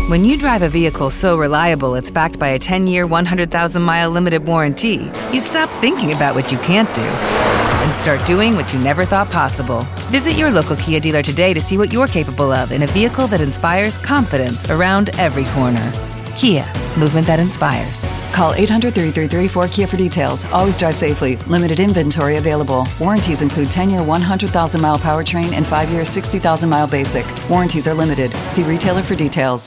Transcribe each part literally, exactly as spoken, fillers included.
When you drive a vehicle so reliable it's backed by a ten-year, one hundred thousand mile limited warranty, you stop thinking about what you can't do and start doing what you never thought possible. Visit your local Kia dealer today to see what you're capable of in a vehicle that inspires confidence around every corner. Kia, movement that inspires. Call eight hundred, three three three, four K I A for details. Always drive safely. Limited inventory available. Warranties include ten-year, one hundred thousand mile powertrain and five-year, sixty thousand mile basic. Warranties are limited. See retailer for details.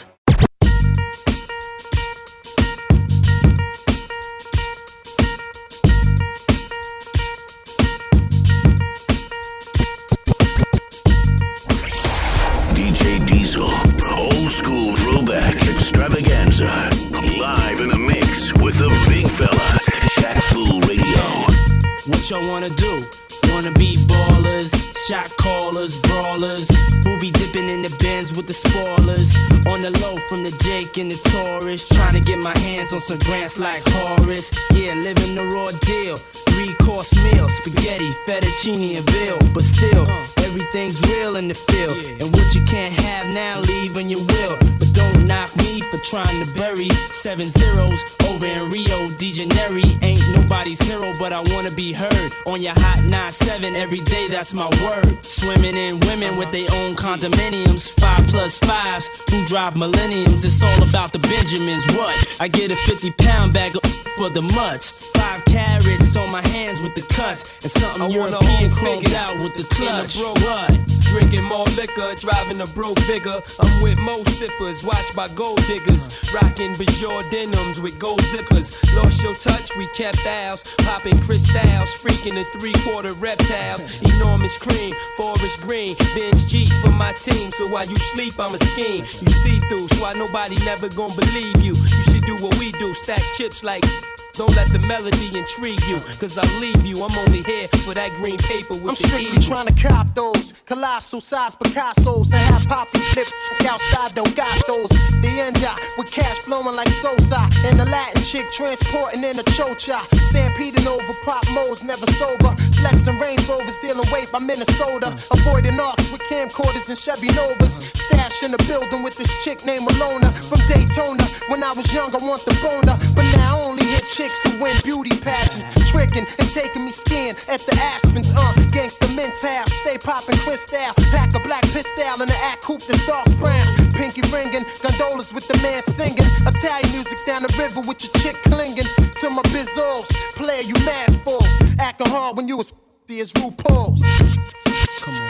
D J Diesel, old school throwback extravaganza, live in a mix with the big fella, Shaq Fu Radio. What y'all wanna do? Wanna be ballers, shot callers, brawlers, who be dipping in the bins with the spoilers. On the low from the Jake and the Taurus, trying to get my hands on some grants like Horace. Yeah, living the raw deal. Three course meal, spaghetti, fettuccine and veal. But still, everything's real in the field. And what you can't have now, leave when you will. But don't knock me for trying to bury seven zeros over in Rio de Janeiro. Ain't nobody's hero, but I wanna be heard on your hot nine seven every day, that's my word. Swimming in women with their own condominiums, five plus fives who drive millenniums. It's all about the Benjamins. What? I get a fifty pound bag of for the mutts. Five carrots on my hands with the cuts, and something I European chromed out with the clutch. What? Drinking more liquor, driving a bro bigger. I'm with mo sippers, watched by gold diggers. Rocking Bajor denims with gold zippers. Lost your touch, we kept ours. Popping crystals, freaking the three-quarter reptiles. Enormous cream, forest green. Benz Jeep for my team, so while you sleep, I'm a scheme. You see through, so why nobody never gonna believe you. You should do what we do, stack chips like... Don't let the melody intrigue you, cause I'll leave you. I'm only here for that green paper with I'm the strictly evil. trying to cop those colossal size Picassos and have Poppy flip outside Delgados. The end up with cash flowing like Sosa, and the Latin chick transporting in a chocha. Stampeding over pop modes, never sober. Flexing Range Rovers, dealing weight by Minnesota. Avoiding arcs with camcorders and Chevy Novas. Stash in the building with this chick named Alona from Daytona. When I was young, I want the boner, but now I only hit chicks who win beauty pageants, tricking and taking me skiing at the Aspens. Uh, gangsta mental, stay popping crystal, pack a black pistol in the act coupe that's dark brown. Pinky ringing, gondolas with the man singing. Italian music down the river with your chick clinging to my bizzles. Player, you mad fools, acting hard when you was f***y as RuPaul's. Come on.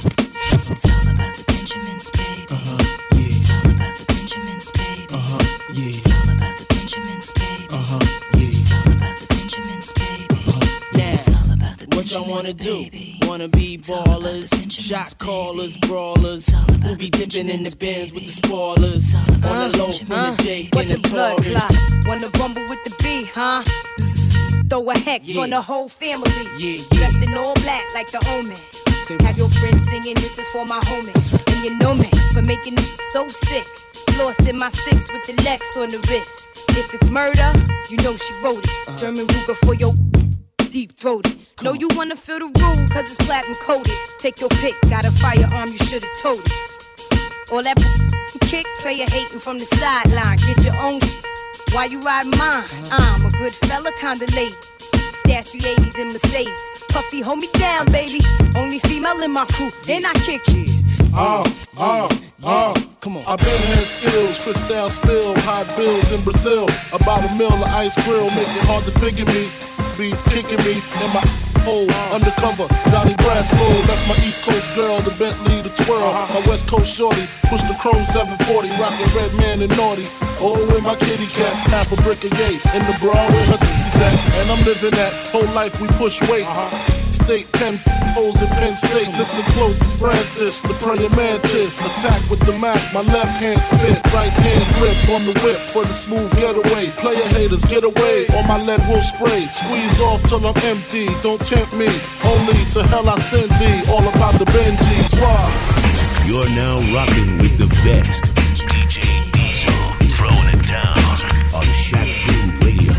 It's all about the Benjamins, baby. Uh-huh, yeah. It's all about the Benjamins, baby. Uh-huh, yeah. It's all about the Benjamins, baby. Uh-huh. It's all about the Benjamins, baby. Yeah. It's all about the What y'all wanna do? baby. Wanna be It's all about the ballers, Benjamins, shot callers, baby. brawlers, It's all about who be the dipping in the Benjamins, bins with the baby. spoilers. It's all about On the the low from the Benjamins, Jake What and the the blood Taurus. clot? Wanna rumble with the B, huh? Bzzz, throw a hex Yeah. on the whole family. Yeah, yeah. Dressed in all black like the omen. Say Have what? your friends singing, this is for my homies. And you know me for making it so sick. Lost in my six with the Lex on the wrist. If it's murder, you know she wrote it. Uh-huh. German Ruger for your deep throated. Know you wanna feel the rule, cause it's platinum coated. Take your pick, got a firearm, you should've told it. All that kick, player hating from the sideline. Get your own sh- why you riding mine? I'm a good fella, kinda late. Stash three eighties in Mercedes. Puffy, hold me down, baby. Only female in my crew, and I kick you. Uh, uh, uh, Come on. I've been had skills, crystal spill, hot bills in Brazil. About a mill of ice grill, make it hard to figure me. Be kicking me in my hole, undercover, Johnny Brasco. Left my East Coast girl, the Bentley, the twirl. My West Coast shorty, push the chrome seven forty, rockin' red man and naughty. Oh, with my kitty cat, half a brick of Yates, in the bra where her titties at. And I'm living that whole life we push weight. State, Penn, O's in Penn State. Listen close, it's Francis, the praying mantis. Attack with the Mac, my left hand spit. Right hand grip on the whip for the smooth getaway. Player haters, get away, or my lead will spray. Squeeze off till I'm empty, don't tempt me. Only to hell I send thee, all about the Benjis. Why? You're now rocking with the best. D J Diesel, throwing it down on Shaq Fu Radio.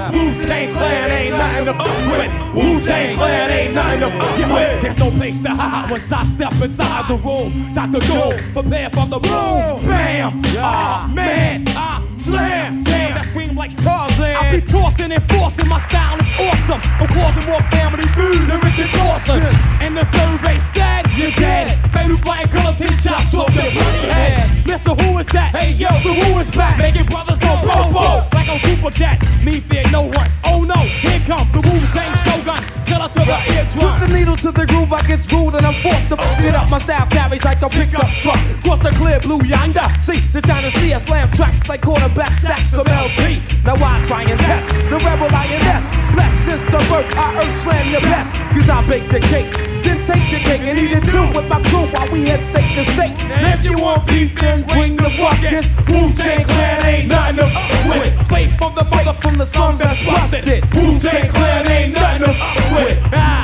Wu-Tang Clan ain't nothing to fuck with. Wu-Tang Clan ain't nothing to fuck with. There's no place to hide once I step inside the room. Doctor Doom, prepare for the boom. Bam! Ah, man! Ah, slam! Damn, I scream like Tarzan. I be tossing and forcing, my style is awesome. I'm causing more family food than Richard Dawson. And the survey said, you're dead. Baby flying color tin chops off the bloody head. Mister Who is that? Hey yo, the Who is back. Making brothers go bobo like on Superjet. Me fear no one. Oh no, here come the Wu-Tang Shogun. Killer to the eardrum. Put the needle to the groove, I gets rude and I'm forced to pick it up. My style carries like a pickup truck. Cross the clear blue yonder. See, they're trying to see I slam tracks like quarterback sacks from L T. Now I try and test the rebel I N S. Less since the birth, I earth slam your best. Cause I bake the cake, then take the cake and eat it too with my crew while we head state to state. Now if you want beef, then bring the buckets. Wu-Tang Clan ain't nothing to fuck with. Straight from the mother from the slums that's busted. Wu-Tang Clan ain't nothing to fuck with. Ah.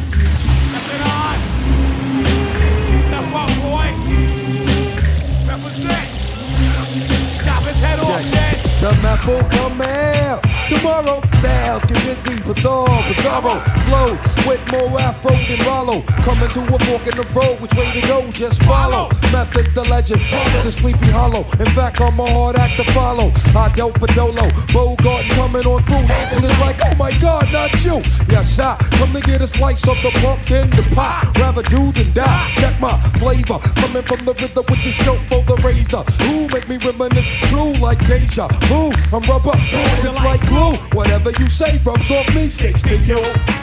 Step up, boy. Represent. Chop his head off, kid. The map will come out tomorrow. Styles get busy, bizarre, bizarro flows with more afro than Rollo. Coming to a fork in the road, which way to go? Just follow. Method's the legend, just Sleepy Hollow. In fact, I'm a hard act to follow. I dealt for Dolo, Bogart coming on through. And it's like, oh my God, not you. Yeah, shot. Come to get a slice of the pumpkin, the pie. Rather do than die. Check my flavor, coming from the river with the show for the razor. Ooh, make me reminisce true like deja. Ooh, I'm rubber, it's like glue. Whatever you say rubs off me, sticks to you.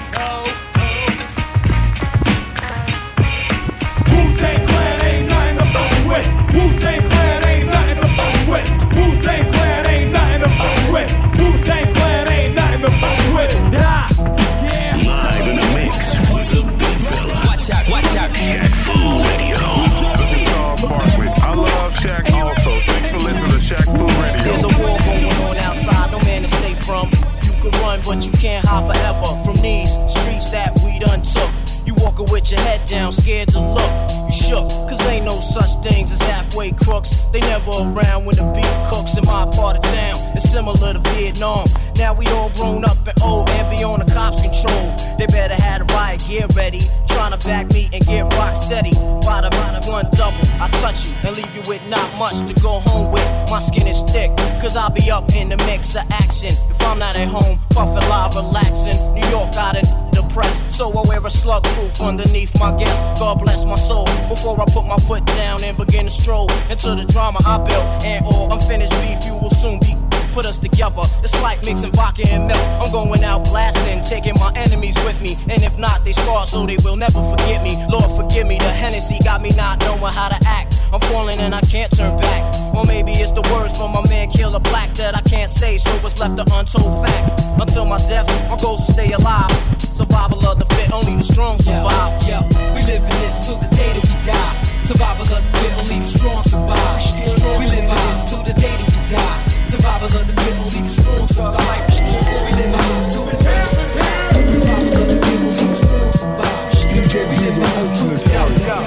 Wu-Tang Clan ain't nothing to fuck with. Wu-Tang Clan ain't nothing to fuck with. Wu-Tang Clan ain't nothing to fuck with. Wu-Tang Clan ain't nothing to fuck with. Yeah, yeah. Live in the mix with the big fella. Watch out, watch out. Shaq Fu Radio. This is Charles Barkley. I love Shaq also. Thanks for listening to Shaq Fu Radio. There's a war going on outside, no man is safe from. You can run, but you can't hide forever from these streets that we done took. You walking with your head down, scared to look. You shook, cause ain't no such things as halfway crooks. They never around when the beef cooks in my part of town. It's similar to Vietnam. Now we all grown up and old and be on the cops' control. They better have the riot gear ready. Trying to back me and get rock steady. By the bottom one double, I touch you and leave you with not much to go home with. My skin is thick, cause I'll be up in the mix of action. If I'm not at home, puffin' live, relaxing. New York got it depressed, so I wear a slug proof underneath my guest. God bless my soul. Before I put my foot down and begin to stroll into the drama I built. And all unfinished beef, you will soon be. Put us together, it's like mixing vodka and milk. I'm going out blasting, taking my enemies with me. And if not, they scar so they will never forget me. Lord forgive me, the Hennessy got me not knowing how to act. I'm falling and I can't turn back. Or maybe it's the words from my man Killer Black that I can't say, so it's left an untold fact. Until my death, my goals to stay alive. Survival of the fit, only the strong survive. Yo, yo, we live in this till the day that we die. Survival of the fit, only the strong survive. We live in this till the day that we die. Survival of the fit, only the strong survive. We live in this till the day that we die. Survival of the fit, only the strong survive. We live in this till the day that we die.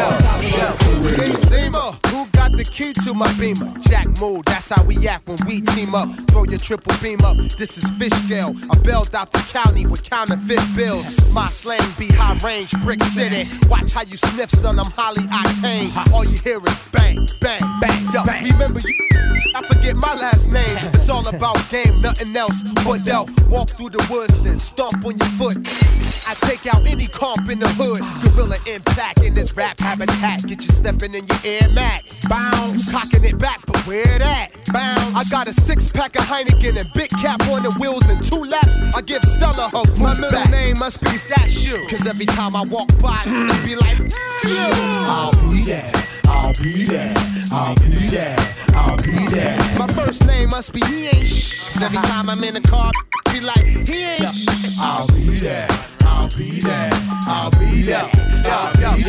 Who got the key to my beamer? Jack Mood, that's how we act when we team up. Throw your triple beam up, this is fish scale. I bailed out the county with counterfeit bills. My slang be high range, brick city. Watch how you sniff, son, I'm highly octane. All you hear is bang, bang, bang. Yo, remember you, I forget my last name. It's all about game, nothing else but elf. Walk through the woods, then stomp on your foot. I take out any comp in the hood. Gorilla impact in this rap habitat. Get you stepping in your Air Max. Bounce, you cocking it back, but where that? Bounce. I got a six pack of Heineken and big cap on the wheels and two laps. I give Stella her group. My middle back. Name must be That Shoe. Cause every time I walk by, it be like, you. I'll be there. I'll be there. I'll be there. I'll be there. My first name must be He Ain't Sh. Cause every time I'm in the car, be like, He Ain't Sh. I'll be there. I'll be there. I'll be there. I'll be there.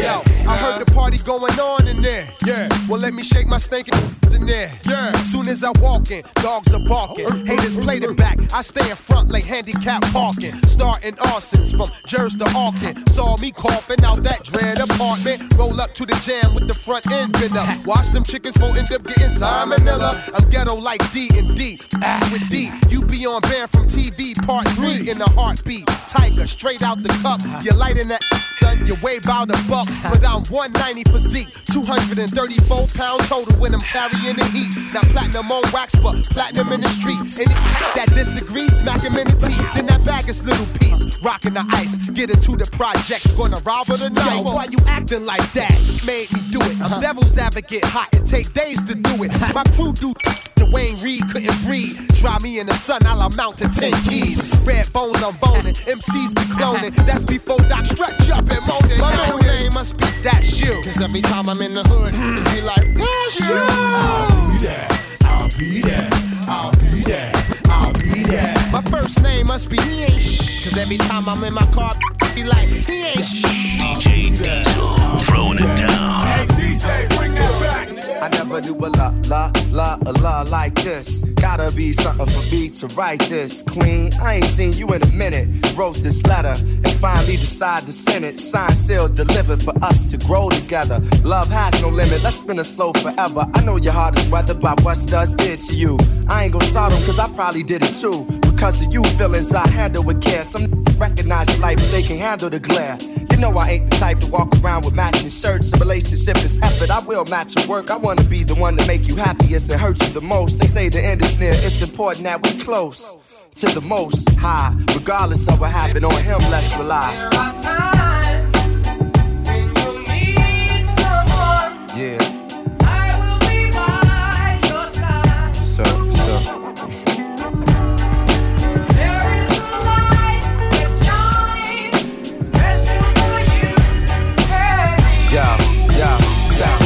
I heard the party going on in there. Yeah. Well, let me shake my stinking in there. Yeah. Soon as I walk in, dogs are barking. Haters play the back. I stay in front like handicap parking. Starting arsons from Jersey to Arkin. Saw me coughing out that dread apartment. Roll up to the jam with the front end bent up. Watch them chickens for end up getting salmonella. I'm ghetto like D and D. Ah, with D. You be on Bear from T V part three in a heartbeat. Tiger straight out the cup. You're lighting that son. You weigh about a buck. But I'm one ninety physique. two hundred thirty-four pounds total when I'm carrying the heat. Now platinum on wax, but platinum in the streets. Any that disagree, smack him in the teeth. Then that bag is little piece. Rockin' the ice. Get into the projects. Gonna rob her tonight. Yo, why you acting like that? Made me do it. I'm devil's advocate hot. It take days to do it. My crew do the Wayne Reed couldn't breathe. Dry me in the sun, I'll amount to ten keys. Red bones, I'm boning. M Cs be cloning. That's before Doc stretch up and moaning. My middle name must be that shield. Cause every time I'm in the hood, it's be like, that's you. I'll be there. I'll be there. I'll be there. I'll be there. My first name must be he ain't sh- Cause every time I'm in my car, be like, he ain't sh- D J Diesel, throwing it down. Hey D J, bring that back. I never do a la, la, la, a la like this. Gotta be something for me to write this. Queen, I ain't seen you in a minute. Wrote this letter and finally decided to send it. Signed, sealed, delivered for us to grow together. Love has no limit, let's spin it slow forever. I know your heart is weathered by what studs did to you. I ain't gon' solve them cause I probably did it too. Because of you feelings I handle with care. Some recognize your life but they can handle the glare. You know I ain't the type to walk around with matching shirts. A relationship is effort, I will match your work. I wanna be the one to make you happiest and hurt you the most. They say the end is near, it's important that we close to the most high. Regardless of what happened on him, let's rely. There are times when you need someone. Yeah. I will be by your side. So, so. There is a light that shines, special for you. Hey. Yeah, yeah, yeah.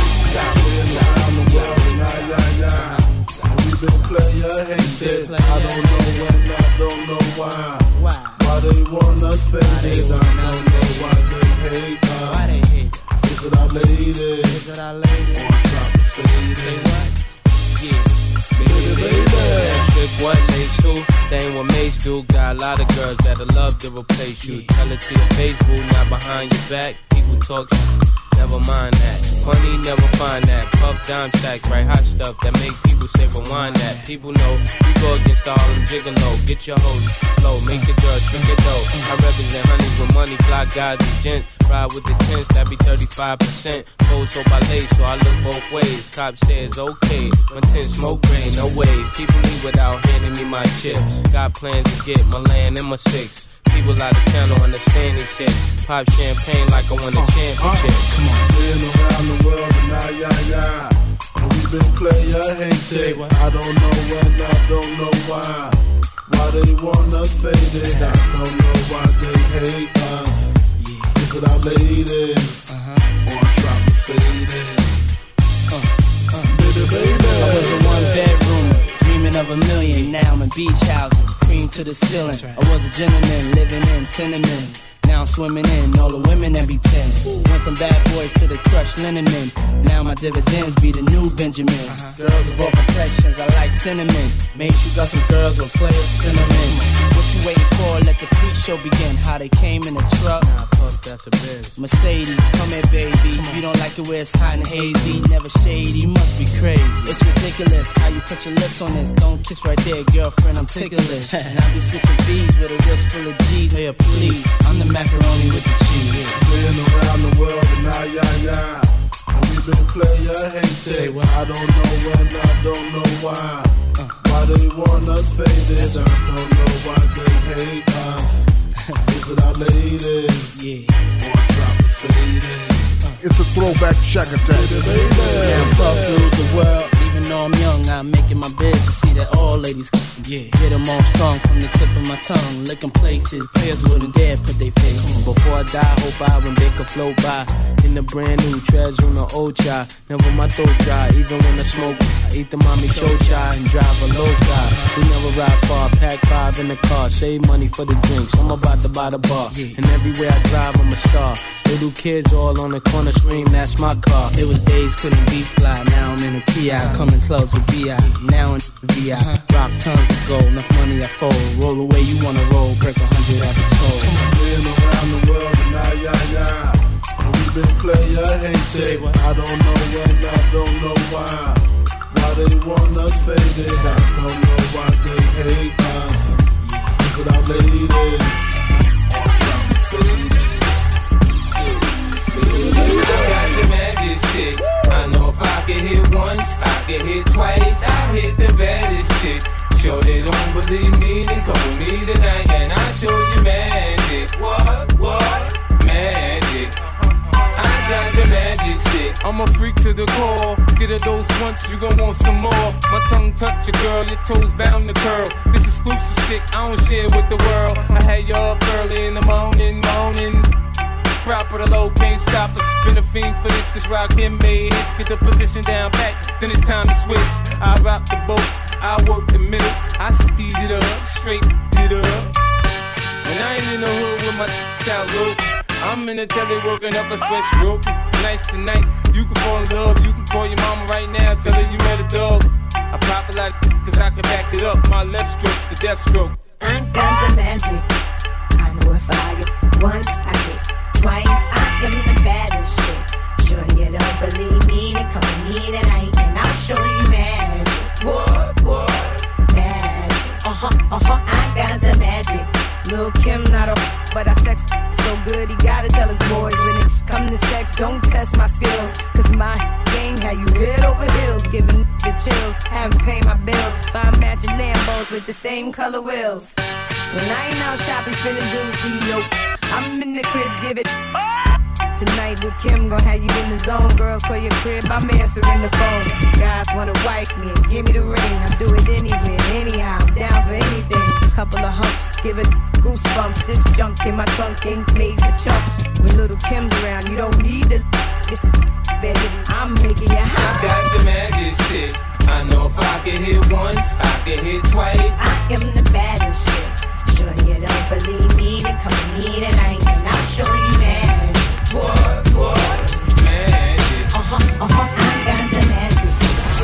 Player hated. I don't know when, I don't know why. Why? Why they want us faded? I don't know why they hate us. Why they hate? Is it our ladies? Is it our ladies? Or try to say Say what? Yeah. Baby, baby, that trick what Mace who? They ain't what Mace do. Got a lot of girls that'll love to replace you. Tell it to your face, boo, not behind your back. People talk shit. Never mind that. Funny, never find that. Puff dime stacks, right? Hot stuff that make people say rewind that. People know you go against all them gigolo. Get your hoes flow, make the girl drink it though. I represent honeys with money, fly guys and gents. Ride with the tents, that be thirty-five percent. Gold so by lace, so I look both ways. Cop says okay, when ten smoke rain, no way. Keeping me without handing me my chips. Got plans to get my land and my six. People out of town don't understand these shit. Pop champagne like I won a championship. Come on. Been around the world and now, yeah, yeah. And we been player hated. I don't know when, I don't know why. Why they want us faded. I don't know why they hate us. Yeah. Is it our ladies? Uh-huh. Or try to fade it? Uh, uh. Baby, baby. I was in one bedroom, dreaming of a million. Now I'm in beach houses, cream to the ceiling. Right. I was a gentleman living in tenements. Now I'm swimming in all the women that be tense. Went from bad boys to the crushed linen men. Now my dividends be the new Benjamins. Uh-huh. Girls of all complexions, I like cinnamon. Make sure you got some girls with flavor cinnamon. What you waiting for? Let the freak show begin. How they came in a truck. Nah, puff, that's a biz. Mercedes, come here, baby. Come you don't like it where it's hot and hazy. Never shady, you must be crazy. It's ridiculous how you put your lips on this. Don't kiss right there, girlfriend, I'm ticklish. And I be switching V's with a wrist full of G's. Hey, please, I'm the macaroni with the cheese. Been around the world and now, yeah, yeah. And we been player hated. I don't know when, I don't know why. Uh. Why they want us faded. I don't know why they hate us. Is it our ladies? Yeah. Or try to fade it? It's a throwback shack attack. Yeah, I'm puff through the world. Even though I'm young, I'm making my bed to see that all ladies come. Yeah, get them all strong from the tip of my tongue. Licking places, players wouldn't dare put their face on. Before I die, hope I when they could float by. In the brand new treasure on the old chai. Never my throat dry, even when I smoke. I eat the mommy show chai and drive a low guy. We never ride far, pack five in the car. Save money for the drinks, I'm about to buy the bar. And everywhere I drive, I'm a star. Little kids all on the corner scream, that's my car. It was days couldn't be fly, now I'm in a T I. Coming close with B I, now in V I. Rock tons of gold, enough money I fold. Roll the way you wanna roll, break a hundred at the toll. Been around the world and now, yeah, yeah. And we been player hated. I don't know when, I don't know why. Why they want us faded, I don't know why they hate us. Look at our ladies, all trying to save it. I got the magic stick. I know if I can hit once, I can hit twice. I hit the baddest chicks. Sure they don't believe me, then come with me tonight and I'll show you magic. What? What? Magic. I got the magic stick. I'm a freak to the core. Get a dose once, you gon' want some more. My tongue touch your girl, your toes bound to curl. This exclusive stick, I don't share with the world. I had you up early in the morning, morning. Proper the low, can't stop it. Been a fiend for this, it's rockin' made hits. Get the position down back, then it's time to switch. I rock the boat, I work the middle. I speed it up, straight it up. When I ain't in the hood with my out low, I'm in the telly working up a sweat stroke. Tonight's the night, you can fall in love. You can call your mama right now, tell her you met a dog. I pop a lot cause I can back it up. My left stroke's the death stroke. I got the magic. I know if I get once, I get twice. I am the baddest chick. Sure you don't believe me, then come with me tonight and I'll show you magic. What? What? Magic. Uh-huh, uh-huh. I got the magic. Lil' Kim not a but I sex so good he gotta tell his boys when it come to sex, don't test my skills. Cause my game had you head over heels, giving the chills, haven't paid my bills. Buy matching Lambos with the same color wheels. When I ain't out shopping, spending dudes, see nope. I'm in the crib, give it. Tonight, Lil' Kim gon' have you in the zone. Girls call your crib, I'm answering the phone. Guys wanna wife me and give me the ring. I do it anywhere, anyhow, I'm down for anything. Couple of humps, give it goosebumps. This junk in my trunk ain't made for chumps. When Little Kim's around, you don't need to. It's baby, I'm making you hot. I got the magic stick. I know if I can hit once, I can hit twice. I am the baddest chick. Sure you don't believe me, then come with me tonight and I'll show you magic. What? What? Magic. Uh huh. Uh huh. I got the magic.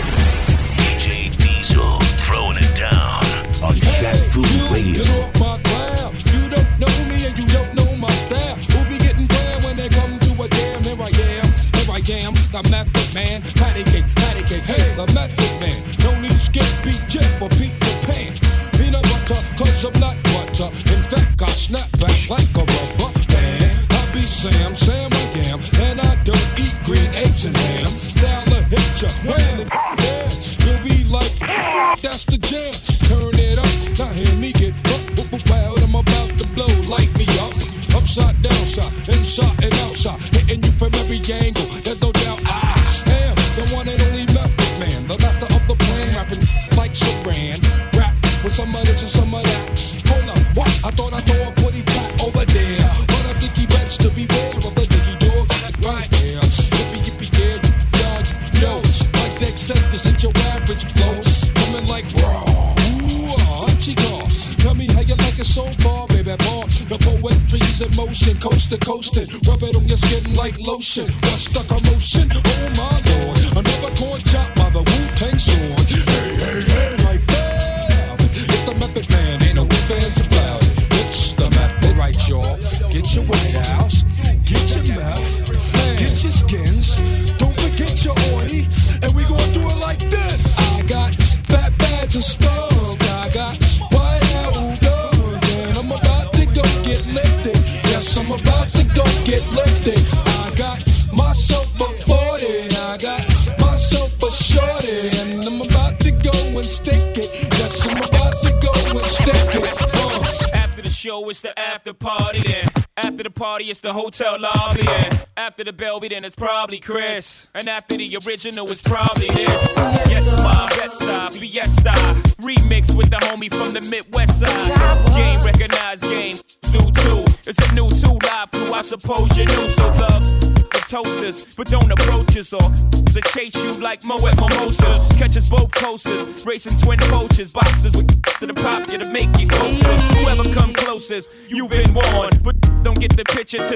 D J Diesel throwing it down on Shaq Fu Radio. Get off my cloud. You don't know me and you don't know my style. Who be getting down when they come to a jam? Here I am, here I am, the method man. Patty cake, patty cake, hey, the method man. No need skip, beat, chip, or Peter Pan. Peanut butter, cause I'm not butter. In fact, I snap back like a rubber band. I be Sam, Sam I am, and I don't eat green eggs and ham. Now I hit ya, when it yeah, you'll be like, that's the jam. Turn it up, now hear me get up, up, up, loud. I'm about to blow, light me up. Upside, downside, inside and outside, hitting you from every angle. There's no doubt I am the one and only method man, the master of the plan, rapping like Saran. Rap with some of this and some of that. Hold up, what? I thought I saw a putty tat over there, but I think he bets to beware of the diggy dog right there. Yippee yippee yeah, yippee yo, like Dex said, this ain't your average flow. Coming like raw, ooh, what you got? Tell me how you like it so far, baby boy. The poetry's in motion, coast to coastin'. Rub it on your skin like lotion. What's the commotion? Oh my lord, another corn chop by the Wu-Tang sword. Hey, hey, hey, right there. It's the method man, ain't no ifs about it. It's the method, right, y'all. Get your White House, get your mouth, get your skins. Don't forget your orty, and we gon' do it like this. I got fat bags of skunk. I got White House guns, and I'm about to go get lifted. Yes, I'm about to go get lifted. I got myself a forty, I got myself a shorty, and I'm about to go and stick it. Yes, I'm about to go and stick it. Uh. After the show, it's the after party then. After the party, it's the hotel lobby then. After the Belby, then it's probably Chris. And after the original, it's probably this. Yes, ma, Bed-Stuy, Fiesta. Remix with the homie from the Midwest side. Game recognized, game new too. It's a new two live crew, I suppose you knew. So thugs, the toasters, but don't approach us or to chase you like Moet Mimosas. Catch us both coasters, racing twin coaches, boxers with to the pop you to make you closer. Whoever come closest, you've been warned, but don't get the picture to the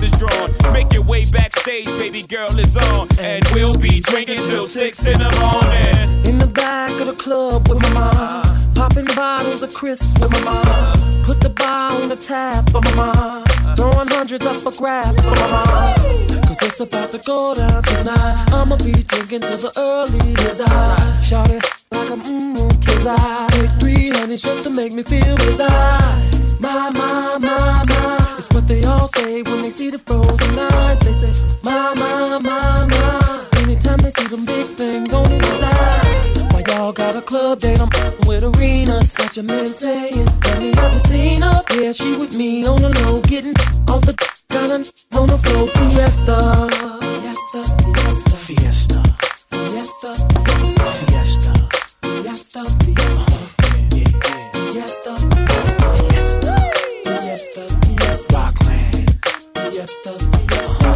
is drawn. Make your way backstage, baby girl is on. And we'll be drinking till six in the morning. In the back of the club with my mom, popping bottles of Chris with my mom. Put the bar on the tap for my mom, throwing hundreds up for grabs for my mom. Cause it's about to go down tonight. I'ma be drinking till the early as I shout it like I'm mmm, kids I take three honeys just to make me feel as I. My, my, my, my, it's what they all say when they see the frozen eyes. They say, my, my, my, my, anytime they see them big things on the side. Why y'all got a club date, I'm with arenas. Got your men saying, have you ever seen her? Yeah, she with me on the low, getting off the got on the floor. Fiesta, fiesta, fiesta, fiesta, fiesta, fiesta, fiesta, fiesta, fiesta, fiesta, fiesta, fiesta, Rockland, fiesta, fiesta,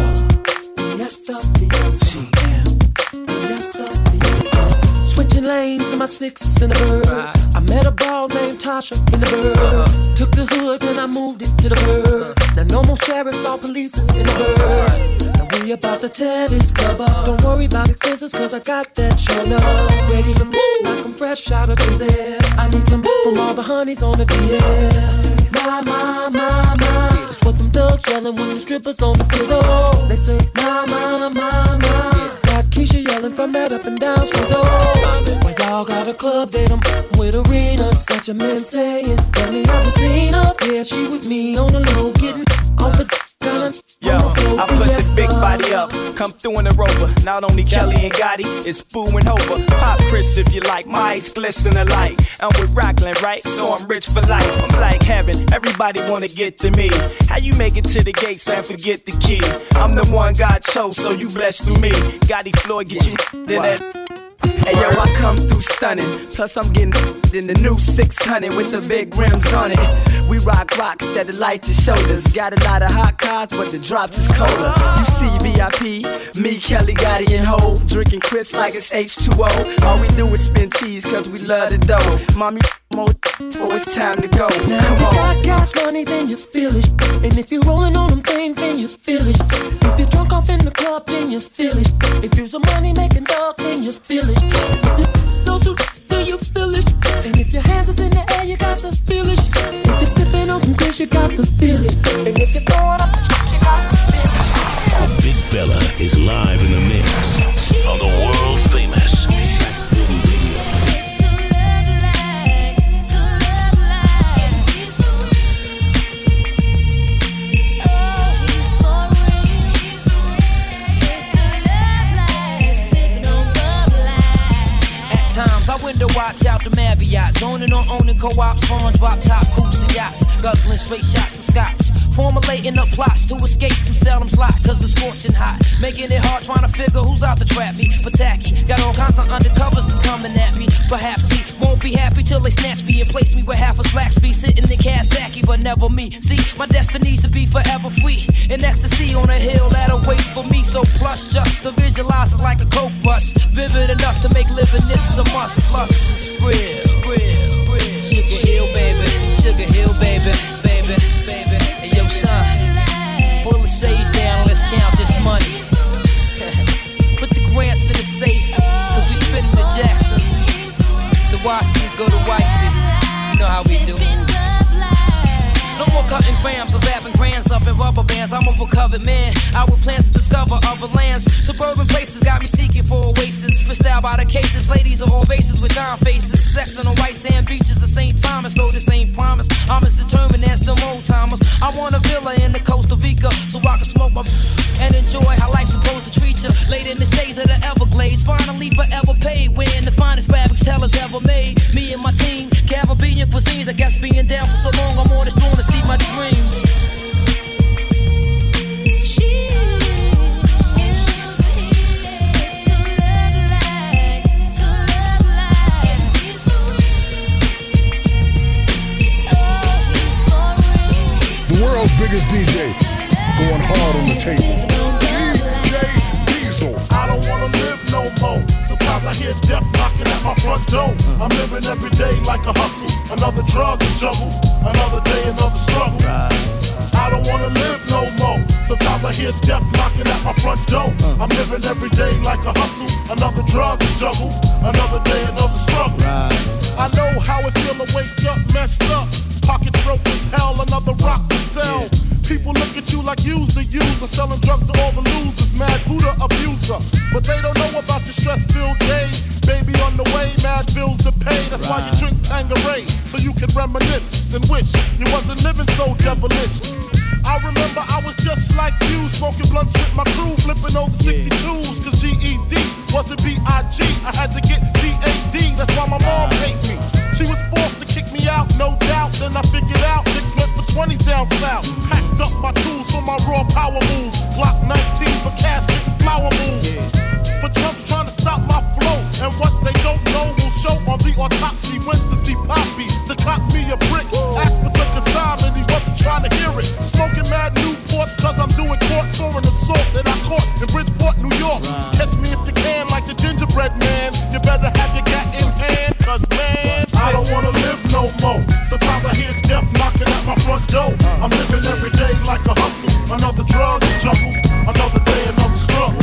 fiesta, fiesta, T M, fiesta, fiesta. Switching lanes in my six in the bird. I met a ball named Tasha in the bird. Took the hood and I moved it to the bird. Now no more sheriffs or police in the bird. Now we about to tear this club up. Don't worry about expenses cause I got that show love. Ready to move like I'm fresh out of the air. I need some from all the honeys on the D L. My, my, my, my, it's what them thugs yelling when the strippers on the pizzle. They say, my, my, my, my. Got Keisha yelling from that up and down she's old. Why y'all got a club date, I'm with arenas. Got your men saying, have you ever seen her? Yeah, she with me on the low, getting off the Yo, I put this big body up, come through in the Rover. Not only Kelly and Gotti, it's Boo and Hova. Pop Chris if you like, my eyes glisten alike. I'm with Rockland, right? So I'm rich for life. I'm like heaven, everybody wanna get to me. How you make it to the gates and forget the key? I'm the one God chose, so you blessed through me. Gotti Floyd, get you to that. Hey yo, I come through stunning. Plus I'm getting in the new six hundred with the big rims on it. We rock rocks that light your shoulders. Got a lot of hot cars, but the drops is colder. You see V I P, me, Kelly, Gotti, and Ho, drinking Chris like it's H two O. All we do is spin cheese cause we love the dough. Mommy, more so it's time to go. Now Come if you on. got cash money, then you feel it. And if you're rolling on them things, then you feel it. If you're drunk off in the club, then you feel it. If you're some money making dog, then you feel it. If you those who do you feel it. And if your hands is in the air, you got to feel it. If you're sipping on some fish, you got to feel it. And if you're throwing up, you got to feel it. The big fella is live in the mix on the world famous Shaq Boom Radio. Times I window watch out the Marriott, zoning on owning co-ops, foreign drop top coops and yachts, guzzling straight shots of scotch, formulating up plots to escape from Salem's lot, cause it's scorching hot, making it hard trying to figure who's out to trap me. But tacky, got all kinds of undercovers that's coming at me. Perhaps he won't be happy till they snatch me and place me with half a slack speed, sitting in Kawasaki, but never me. See, my destiny's to be forever free, in ecstasy on a hill that'll wait for me. So plush, just to visualize is like a coke rush, vivid enough to make living this a must. Plus, spread, spread, spread. Sugar Hill, baby, Sugar Hill, baby, baby, baby. Hey, yo, son, pull the sage down, let's count this money. Put the grants in the safe, cause we spitting the Jacksons. The Washingtons go to wifey, you know how we do. No more cutting grams or wrapping grands up in rubber bands. I'm a recovered man. I with plans to discover other lands. Suburban places got me seeking for oasis. Fished out by the cases. Ladies are all faces with dime faces. Sex on the white sand beaches of Saint Thomas. Though this ain't promise. I'm as determined as them old timers. I want a villa in the Costa Rica so I can smoke my and enjoy how life's supposed to treat you. Laid in the shades of the Everglades. Finally forever paid. Wearing the finest fabrics tellers ever made. Me and my team. Caribbean cuisines. I guess being down for so long I'm on this throne to see my dreams. The world's biggest D J, going hard on the tables. D J Diesel. I don't wanna live no more. Sometimes I hear death knocking at my front door. I'm living every day like a hustle. Another drug to juggle. Another day, another struggle. I don't wanna live no more. Sometimes I hear death knocking at my front door. I'm living every day like a hustle, another drug to juggle, another day, another struggle. I know how it feel to wake up messed up, pockets broke as hell, another rock to sell. People look at you like you's the user, selling drugs to all the losers, mad Buddha abuser. But they don't know about your stress-filled day. Baby on the way, mad bills to pay. That's why you drink Tanqueray, so you can reminisce and wish you wasn't living so devilish. I remember I was just like you, smoking blunts with my crew, flipping over sixty-twos, cause G E D wasn't B I G. I had to get B A D, that's why my mom hate me. She was forced to kick me out, no doubt. Then I figured out niggas went for twenties down south. Packed up my tools for my raw power moves. Glock nineteen for casket and flower moves. For Trump's trying to stop my flow, and what they don't know will show on the autopsy. Went to see Poppy to cop me a brick. Asked for some consignment, he wasn't trying to hear it. Smoking mad Newports cause I'm doing court for an assault that I caught in Bridgeport, New York. Catch me if you can like the gingerbread man. You better have your gat in hand, cause man, I don't wanna live no more. Sometimes I hear death knocking at my front door. I'm living every day like a hustle, another drug to juggle, another day, another struggle.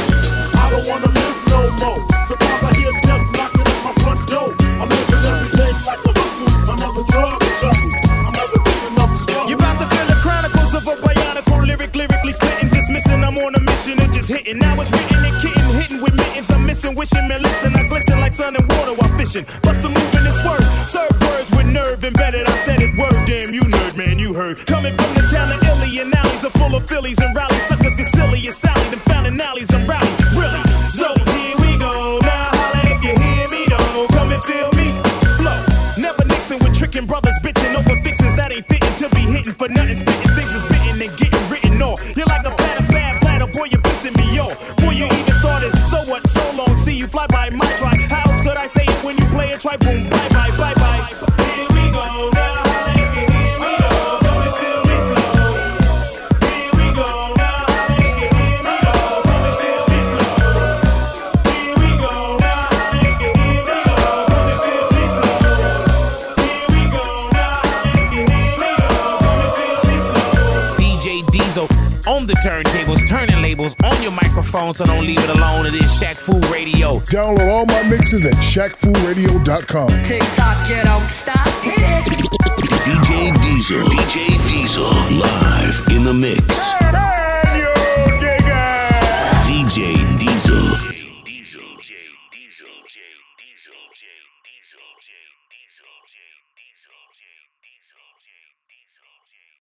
I don't wanna live no more. Sometimes I hear death knocking at my front door. I'm living every day like a hustle, another drug to juggle, another day, another struggle. You about to feel the chronicles of a bionicle lyric, lyrically spitting, dismissing. I'm on a mission and just hitting. Now it's written and kitten, hitting with mittens. I'm missing, wishing, man, listen. I glisten like sun and water while fishing. Bust the move in this word. Serve words with nerve embedded. I said it, word, damn, you nerd, man, you heard. Coming from the town of Illy and alleys are full of Phillies and rallies. Suckers get silly and Sally, them founding alleys and rally. Really? So here we go. Now holla if you hear me, though. Come and feel me. Flow. Never mixing with tricking brothers, bitching over fixins that ain't fitting to be hitting for nothing. Spitting things is bitten and getting written off. You're like a platter, bad platter, boy, you're pissing me off. Boy, you even started, so what, so long. See you fly by my try. How else could I say it when you play it? Try boom, bye bye, bye bye. Here we go. Now holla if you hear me, though. Come and feel me flow. Here we go. Now holla if you hear me, though. Come and feel me flow. Here we go. Now holla if you hear me, though. Come and feel me flow. Here we go. Now holla if you hear me, though. Come and feel me flow. D J Diesel on the turntables, turning labels on your microphone, so don't leave it alone. It is Shaq Fu Radio. Download all my mixes at shaq fu radio dot com. TikTok, you don't stop. Hit it. D J Diesel. D J Diesel. Live in the mix. D J Diesel. Diesel. J Diesel. J Diesel. J Diesel. J Diesel.